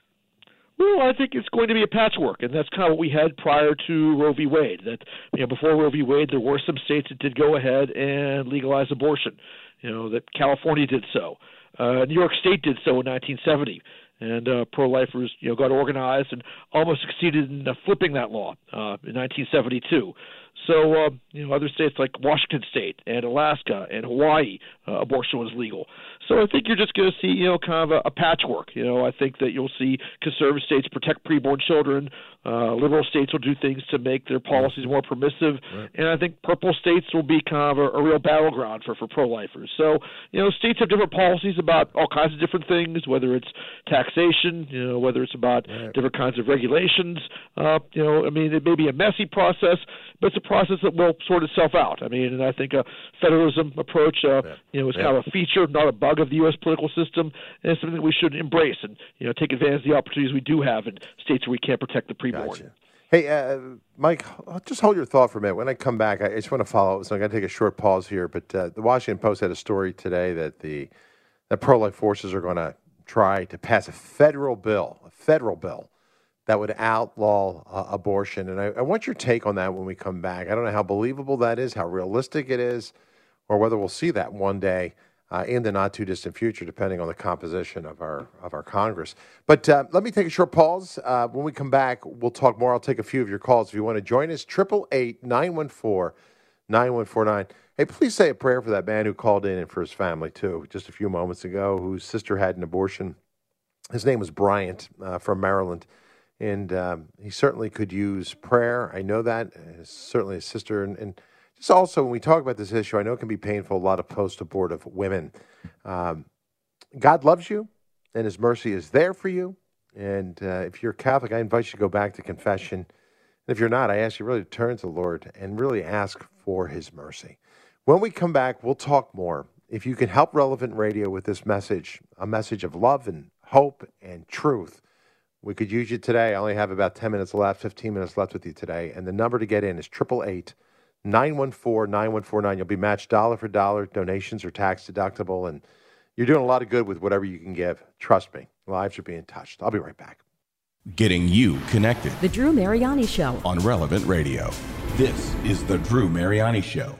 Well, I think it's going to be a patchwork, and that's kind of what we had prior to Roe v. Wade. That, you know, before Roe v. Wade, there were some states that did go ahead and legalize abortion. You know, that California did so. Uh, New York State did so in nineteen seventy. And uh, pro-lifers, you know, got organized and almost succeeded in uh, flipping that law uh, in nineteen seventy-two. So, uh, you know, other states like Washington State and Alaska and Hawaii, uh, abortion was legal. So I think you're just going to see, you know, kind of a, a patchwork. You know, I think that you'll see conservative states protect preborn children. Uh, liberal states will do things to make their policies more permissive. Right. And I think purple states will be kind of a, a real battleground for, for pro-lifers. So, you know, states have different policies about all kinds of different things, whether it's taxation, you know, whether it's about right. different kinds of regulations. Uh, you know, I mean, it may be a messy process, but it's a process that will sort itself out. I mean, and I think a federalism approach, uh, yeah. you know, is yeah. kind of a feature, not a bug of the U S political system, and it's something that we should embrace and, you know, take advantage of the opportunities we do have in states where we can't protect the preborn. Gotcha. Hey, uh, Mike, just hold your thought for a minute. When I come back, I just want to follow up. So I'm going to take a short pause here, but uh, the Washington Post had a story today that the that pro-life forces are going to try to pass a federal bill, a federal bill, that would outlaw uh, abortion. And I, I want your take on that when we come back. I don't know how believable that is, how realistic it is, or whether we'll see that one day uh, in the not-too-distant future, depending on the composition of our of our Congress. But uh, let me take a short pause. Uh, when we come back, we'll talk more. I'll take a few of your calls if you want to join us. eight eight eight, nine one four, nine one four nine. Hey, please say a prayer for that man who called in and for his family, too, just a few moments ago, whose sister had an abortion. His name was Bryant uh, from Maryland. And um, he certainly could use prayer. I know that. Uh, certainly his sister. And, and just also, when we talk about this issue, I know it can be painful, a lot of post-abortive women. Um, God loves you, and his mercy is there for you. And uh, if you're Catholic, I invite you to go back to confession. And if you're not, I ask you really to turn to the Lord and really ask for his mercy. When we come back, we'll talk more. If you can help Relevant Radio with this message, a message of love and hope and truth, we could use you today. I only have about ten minutes left, fifteen minutes left with you today. And the number to get in is eight eight eight, nine one four, nine one four nine. You'll be matched dollar for dollar. Donations are tax deductible. And you're doing a lot of good with whatever you can give. Trust me, lives are being touched. I'll be right back. Getting you connected. The Drew Mariani Show. On Relevant Radio. This is The Drew Mariani Show.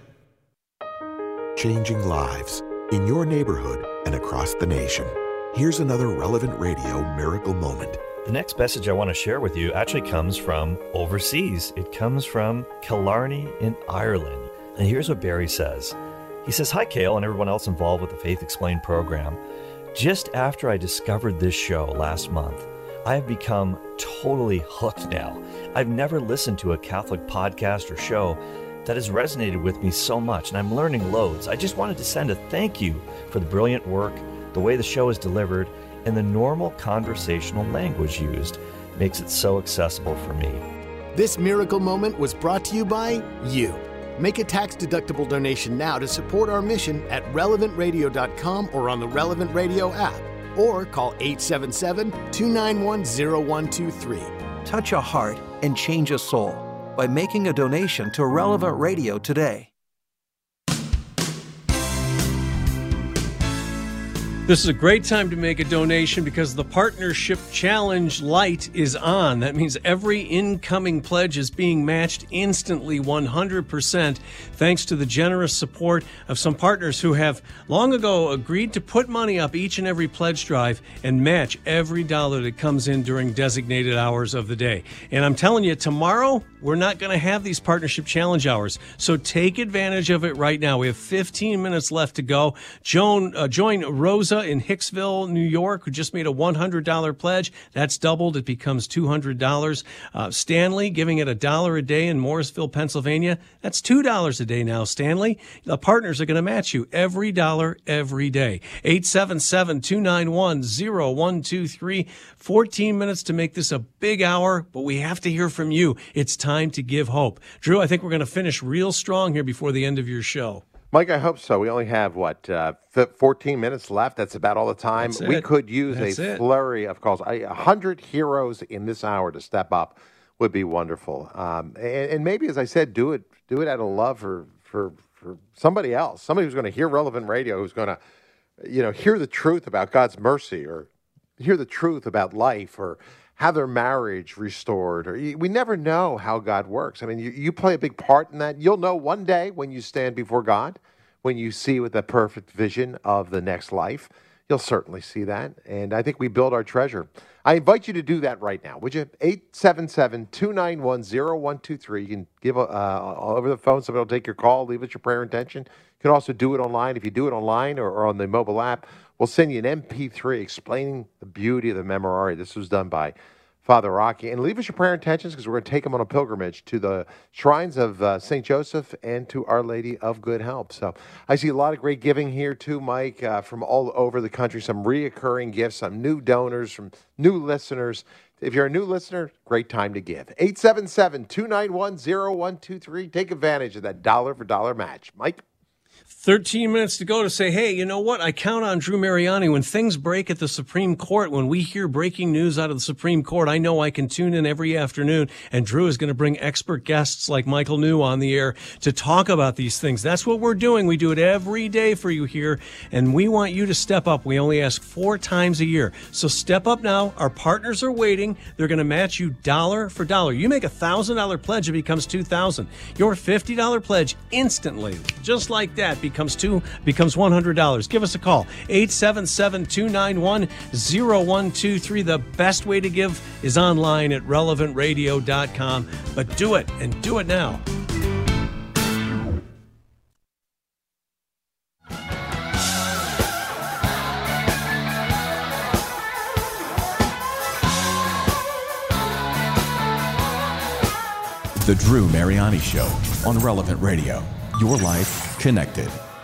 Changing lives in your neighborhood and across the nation. Here's another Relevant Radio miracle moment. The next message I want to share with you actually comes from overseas. It comes from Killarney in Ireland. And here's what Barry says. He says, "Hi, Cale, and everyone else involved with the Faith Explained program. Just after I discovered this show last month, I have become totally hooked now. I've never listened to a Catholic podcast or show that has resonated with me so much, and I'm learning loads. I just wanted to send a thank you for the brilliant work, the way the show is delivered, and the normal conversational language used makes it so accessible for me." This miracle moment was brought to you by you. Make a tax-deductible donation now to support our mission at relevant radio dot com or on the Relevant Radio app, or call eight seven seven, two nine one, zero one two three. Touch a heart and change a soul by making a donation to Relevant Radio today. This is a great time to make a donation because the Partnership Challenge Light is on. That means every incoming pledge is being matched instantly one hundred percent thanks to the generous support of some partners who have long ago agreed to put money up each and every pledge drive and match every dollar that comes in during designated hours of the day. And I'm telling you, tomorrow we're not going to have these Partnership Challenge hours, so take advantage of it right now. We have fifteen minutes left to go. Joan, uh, join Rosa in Hicksville, New York, who just made a one hundred dollars pledge. That's doubled. It becomes two hundred dollars. Uh, Stanley giving it a dollar a day in Morrisville, Pennsylvania. That's two dollars a day now, Stanley. The partners are going to match you every dollar, every day. eight seven seven, two nine one, zero one two three. fourteen minutes to make this a big hour, but we have to hear from you. It's time to give hope. Drew, I think we're going to finish real strong here before the end of your show. Mike, I hope so. We only have, what, uh, fourteen minutes left. That's about all the time. That's we it. could use That's a it. flurry of calls. A hundred heroes in this hour to step up would be wonderful. Um, and, and maybe, as I said, do it do it out of love for, for, for somebody else, somebody who's going to hear Relevant Radio, who's going to, you know, hear the truth about God's mercy, or hear the truth about life, or have their marriage restored. Or we never know how God works. I mean, you, you play a big part in that. You'll know one day when you stand before God, when you see with the perfect vision of the next life. You'll certainly see that. And I think we build our treasure. I invite you to do that right now. Would you? eight seven seven, two nine one, zero one two three. You can give uh, over the phone. Somebody will take your call. Leave us your prayer intention. You can also do it online. If you do it online or, or on the mobile app, we'll send you an M P three explaining the beauty of the Memorare. This was done by Father Rocky. And leave us your prayer intentions, because we're going to take them on a pilgrimage to the shrines of uh, Saint Joseph and to Our Lady of Good Help. So I see a lot of great giving here too, Mike, uh, from all over the country. Some reoccurring gifts, some new donors, from new listeners. If you're a new listener, great time to give. eight seven seven, two nine one, zero one two three. Take advantage of that dollar for dollar match. Mike? thirteen minutes to go to say, hey, you know what? I count on Drew Mariani. When things break at the Supreme Court, when we hear breaking news out of the Supreme Court, I know I can tune in every afternoon, and Drew is going to bring expert guests like Michael New on the air to talk about these things. That's what we're doing. We do it every day for you here, and we want you to step up. We only ask four times a year. So step up now. Our partners are waiting. They're going to match you dollar for dollar. You make a one thousand dollars pledge, it becomes two thousand dollars. Your fifty dollars pledge instantly, just like that, becomes two becomes one hundred dollars. Give us a call, eight seven seven, two nine one, zero one two three. The best way to give is online at relevant radio dot com, but do it, and do it now. The Drew Mariani Show on Relevant Radio. Your life connected.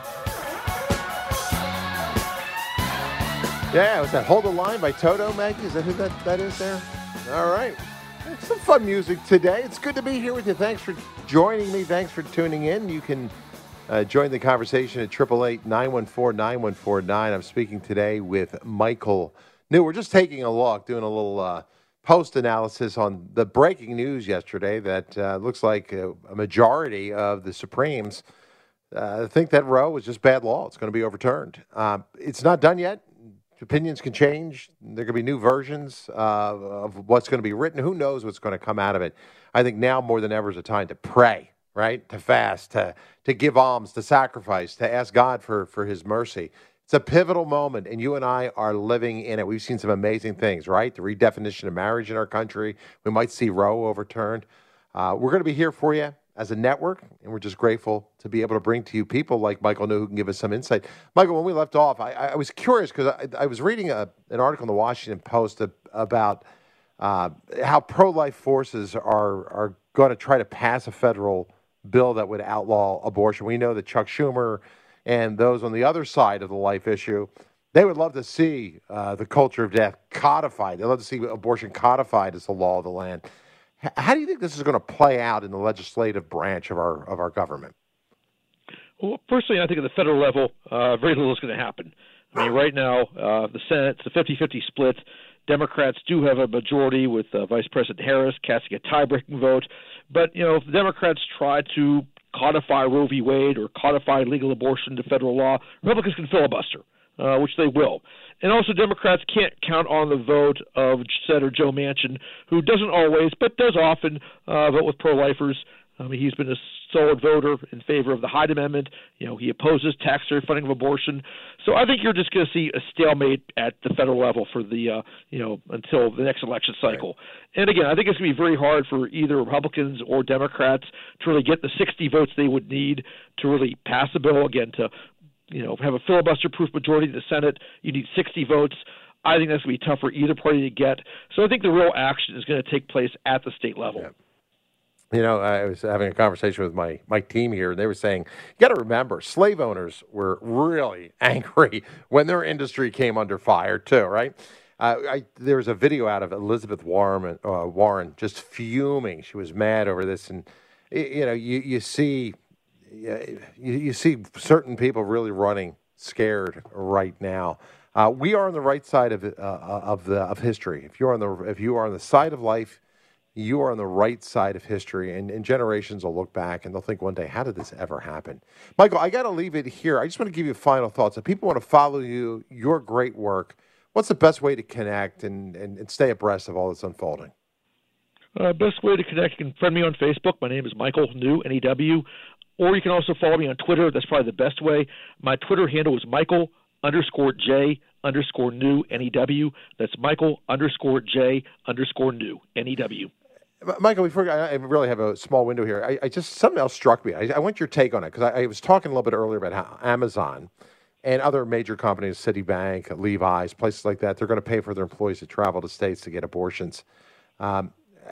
Yeah, was that Hold the Line by Toto, Maggie? Is that who that, that is there? All right. Some fun music today. It's good to be here with you. Thanks for joining me. Thanks for tuning in. You can uh, join the conversation at eight eight eight, nine one four, nine one four nine. I'm speaking today with Michael New. We're just taking a look, doing a little uh, post-analysis on the breaking news yesterday that uh, looks like a, a majority of the Supremes uh, think that Roe was just bad law. It's going to be overturned. Uh, it's not done yet. Opinions can change. There could be new versions uh, of what's going to be written. Who knows what's going to come out of it? I think now more than ever is a time to pray, right? To fast, to to give alms, to sacrifice, to ask God for, for his mercy. It's a pivotal moment, and you and I are living in it. We've seen some amazing things, right? The redefinition of marriage in our country. We might see Roe overturned. Uh, we're going to be here for you as a network, and we're just grateful to be able to bring to you people like Michael New who can give us some insight. Michael, when we left off, I, I was curious because I, I was reading a, an article in the Washington Post about uh, how pro-life forces are, are going to try to pass a federal bill that would outlaw abortion. We know that Chuck Schumer and those on the other side of the life issue, they would love to see uh, the culture of death codified. They'd love to see abortion codified as the law of the land. H- how do you think this is going to play out in the legislative branch of our of our government? Well, personally, I think at the federal level, uh, very little is going to happen. I mean, right now, uh, the Senate, it's a fifty-fifty split. Democrats do have a majority with uh, Vice President Harris casting a tie-breaking vote. But, you know, if the Democrats try to codify Roe v. Wade or codify legal abortion into federal law, Republicans can filibuster. uh, which they will. And also Democrats can't count on the vote of Senator Joe Manchin, who doesn't always, but does often, uh, vote with pro-lifers. I mean, he's been a solid voter in favor of the Hyde Amendment. You know, he opposes taxpayer funding of abortion. So I think you're just going to see a stalemate at the federal level for the, uh, you know, until the next election cycle. Right. And again, I think it's going to be very hard for either Republicans or Democrats to really get the sixty votes they would need to really pass a bill. Again, to, you know, have a filibuster-proof majority in the Senate, you need sixty votes. I think that's going to be tough for either party to get. So I think the real action is going to take place at the state level. Yeah. You know, I was having a conversation with my, my team here, and they were saying, you got to remember, slave owners were really angry when their industry came under fire, too, right? Uh, I, there was a video out of Elizabeth Warren, uh, Warren just fuming. She was mad over this. And, you know, you, you see you, you see certain people really running scared right now. Uh, we are on the right side of, uh, of, the, of history. If you're on the if you are on the side of life, you are on the right side of history, and, and generations will look back and they'll think one day, how did this ever happen? Michael, I got to leave it here. I just want to give you final thoughts. If people want to follow you, your great work, what's the best way to connect and, and, and stay abreast of all that's unfolding? Uh, best way to connect, you can friend me on Facebook. My name is Michael New, N E W. Or you can also follow me on Twitter. That's probably the best way. My Twitter handle is Michael underscore J underscore New, N E W. That's Michael underscore J underscore New, N E W. Michael, before I really have a small window here, I, I just something else struck me. I, I want your take on it because I, I was talking a little bit earlier about how Amazon and other major companies, Citibank, Levi's, places like that, they're going to pay for their employees to travel to states to get abortions. Um,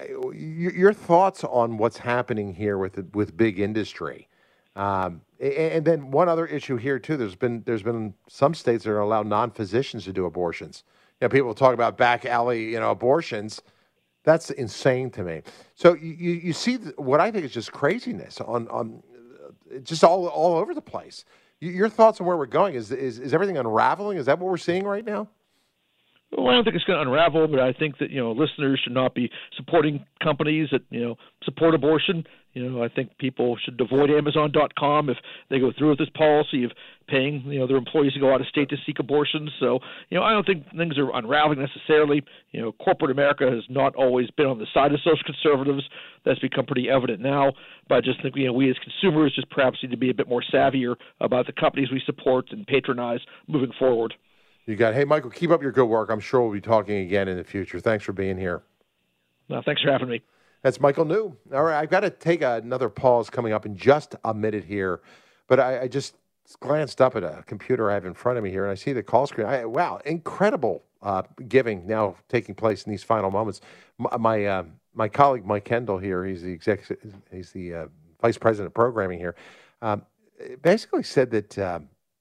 your, your thoughts on what's happening here with with big industry, um, and, and then one other issue here too. There's been there's been some states that are allowed non-physicians to do abortions. You know, people talk about back alley, you know, abortions. That's insane to me. So you, you see what I think is just craziness on, on just all all over the place. Your thoughts on where we're going, is, is is everything unraveling? Is that what we're seeing right now? Well, I don't think it's going to unravel, but I think that, you know, listeners should not be supporting companies that, you know, support abortion. You know, I think people should avoid Amazon dot com if they go through with this policy of paying, you know, their employees to go out of state to seek abortions. So, you know, I don't think things are unraveling necessarily. You know, corporate America has not always been on the side of social conservatives. That's become pretty evident now. But I just think, you know, we as consumers just perhaps need to be a bit more savvier about the companies we support and patronize moving forward. You got it. Hey, Michael, keep up your good work. I'm sure we'll be talking again in the future. Thanks for being here. No, thanks for having me. That's Michael New. All right, I've got to take another pause coming up in just a minute here, but I, I just glanced up at a computer I have in front of me here, and I see the call screen. I, wow, incredible uh, giving now taking place in these final moments. My my, uh, my colleague Mike Kendall here, he's the exec, he's the uh, vice president of programming here, um, basically said that uh,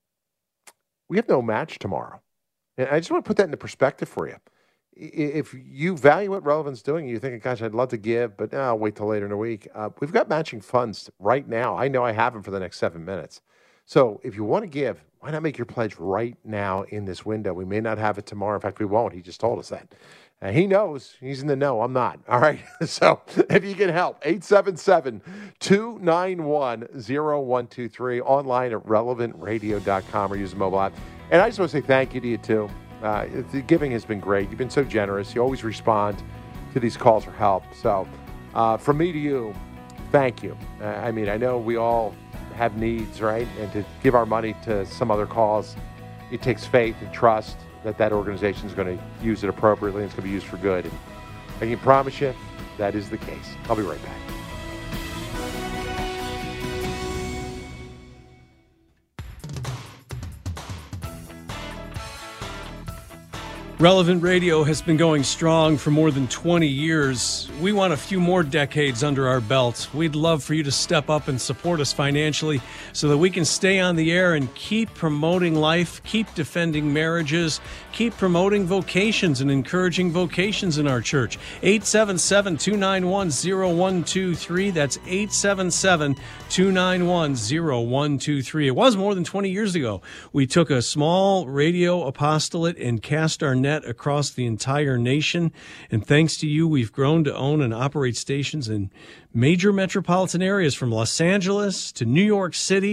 we have no match tomorrow. And I just want to put that into perspective for you. If you value what Relevant's doing, you're thinking, gosh, I'd love to give, but no, I'll wait till later in the week. Uh, we've got matching funds right now. I know I have them for the next seven minutes. So if you want to give, why not make your pledge right now in this window? We may not have it tomorrow. In fact, we won't. He just told us that. Uh, he knows. He's in the know. I'm not. All right. So if you can help, eight seven seven, two nine one, zero one two three, online at relevant radio dot com or use the mobile app. And I just want to say thank you to you, too. Uh, the giving has been great. You've been so generous. You always respond to these calls for help. So uh, from me to you, thank you. Uh, I mean, I know we all have needs, right? And to give our money to some other cause, it takes faith and trust that that organization is going to use it appropriately and it's going to be used for good. And I can promise you that is the case. I'll be right back. Relevant Radio has been going strong for more than twenty years. We want a few more decades under our belt. We'd love for you to step up and support us financially so that we can stay on the air and keep promoting life, keep defending marriages, keep promoting vocations and encouraging vocations in our church. eight seven seven, two nine one, zero one two three. That's eight seven seven, two nine one, zero one two three. It was more than twenty years ago. We took a small radio apostolate and cast our net across the entire nation. And thanks to you, we've grown to own and operate stations in major metropolitan areas from Los Angeles to New York City,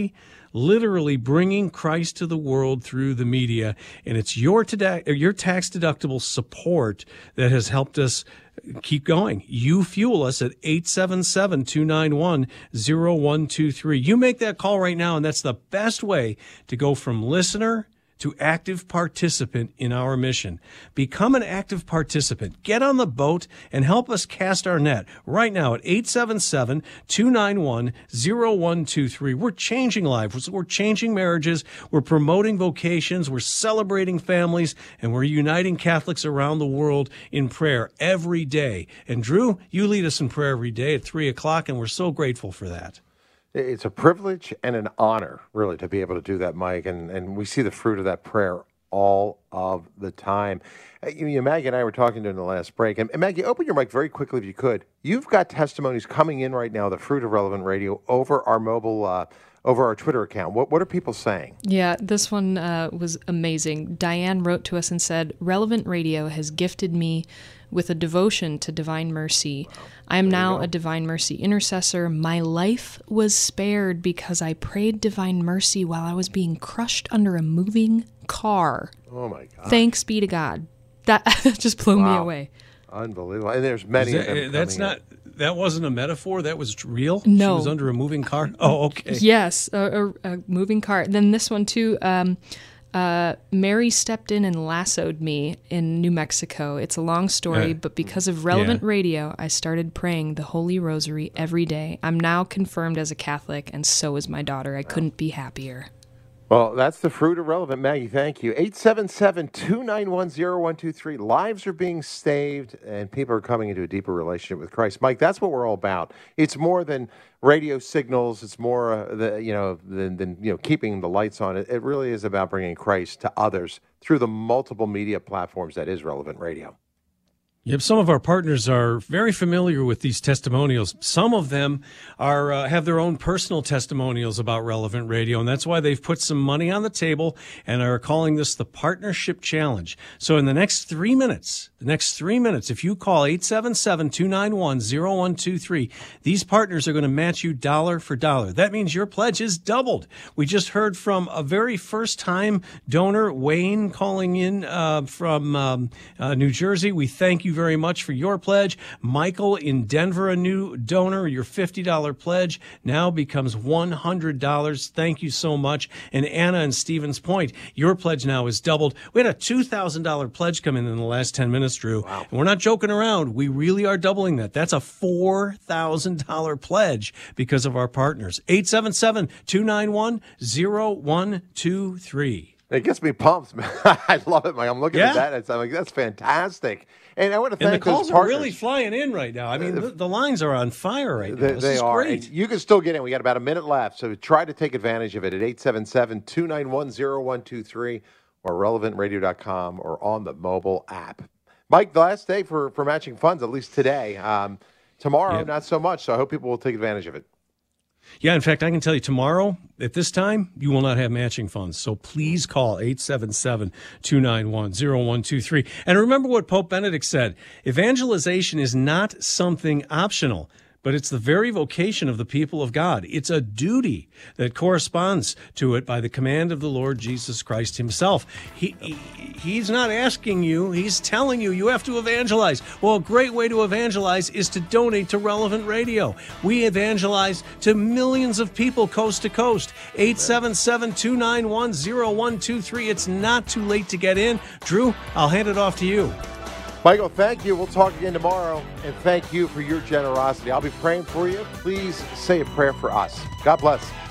literally bringing Christ to the world through the media. And it's your, today, your tax-deductible support that has helped us keep going. You fuel us at eight seven seven, two nine one, zero one two three. You make that call right now, and that's the best way to go from listener to active participant in our mission. Become an active participant. Get on the boat and help us cast our net right now at eight seven seven, two nine one, zero one two three. We're changing lives. We're changing marriages. We're promoting vocations. We're celebrating families, and we're uniting Catholics around the world in prayer every day. And Drew, you lead us in prayer every day at three o'clock, and we're so grateful for that. It's a privilege and an honor, really, to be able to do that, Mike, and, and we see the fruit of that prayer all of the time. Uh, you, you, Maggie and I were talking during the last break, and, and Maggie, open your mic very quickly if you could. You've got testimonies coming in right now, the fruit of Relevant Radio, over our mobile, uh, over our Twitter account. What, what are people saying? Yeah, this one uh, was amazing. Diane wrote to us and said, Relevant Radio has gifted me with a devotion to Divine Mercy. Wow. I am now a Divine Mercy intercessor. My life was spared because I prayed Divine Mercy while I was being crushed under a moving car. Oh, my God. Thanks be to God. That just blew wow. me away. Unbelievable. And there's many that, of them That's not... in. That wasn't a metaphor? That was real? No. She was under a moving car? Oh, okay. Yes, a, a, a moving car. Then this one, too. Um, uh, Mary stepped in and lassoed me in New Mexico. It's a long story, uh, but because of Relevant yeah. Radio, I started praying the Holy Rosary every day. I'm now confirmed as a Catholic, and so is my daughter. I couldn't be happier. Well, that's the fruit of Relevant, Maggie. Thank you. eight seven seven, two nine one, zero one two three. Lives are being saved, and people are coming into a deeper relationship with Christ. Mike, that's what we're all about. It's more than radio signals. It's more, uh, the, you know, than, than you know keeping the lights on. It, it really is about bringing Christ to others through the multiple media platforms that is Relevant Radio. Yep, some of our partners are very familiar with these testimonials. Some of them are uh, have their own personal testimonials about Relevant Radio, and that's why they've put some money on the table and are calling this the Partnership Challenge. So in the next three minutes, the next three minutes, if you call eight seven seven, two nine one, zero one two three, these partners are going to match you dollar for dollar. That means your pledge is doubled. We just heard from a very first-time donor, Wayne, calling in uh, from um, uh, New Jersey. We thank you very much for your pledge. Michael in Denver, a new donor. Your fifty dollars pledge now becomes one hundred dollars. Thank you so much. And Anna in Stevens Point, your pledge now is doubled. We had a two thousand dollars pledge come in in the last ten minutes, Drew. Wow. And we're not joking around. We really are doubling that. That's a four thousand dollars pledge because of our partners. eight seven seven, two nine one, zero one two three. It gets me pumped, man. I love it, Mike. I'm looking yeah. at that. It's, I'm like, that's fantastic. And I want to thank and the calls those partners. are really flying in right now. I mean, the, the lines are on fire right now. They, this they is are. great. And you can still get in. We got about a minute left, so try to take advantage of it at eight seven seven, two nine one, zero one two three or relevant radio dot com or on the mobile app. Mike, the last day for, for matching funds, at least today. Um, tomorrow, yep. not so much, so I hope people will take advantage of it. Yeah, in fact, I can tell you tomorrow at this time, you will not have matching funds. So please call eight seven seven, two nine one, zero one two three. And remember what Pope Benedict said. Evangelization is not something optional, but it's the very vocation of the people of God. It's a duty that corresponds to it by the command of the Lord Jesus Christ himself. He, he He's not asking you, he's telling you, you have to evangelize. Well, a great way to evangelize is to donate to Relevant Radio. We evangelize to millions of people coast to coast. eight seven seven, two nine one, zero one two three. It's not too late to get in. Drew, I'll hand it off to you. Michael, thank you. We'll talk again tomorrow. And thank you for your generosity. I'll be praying for you. Please say a prayer for us. God bless.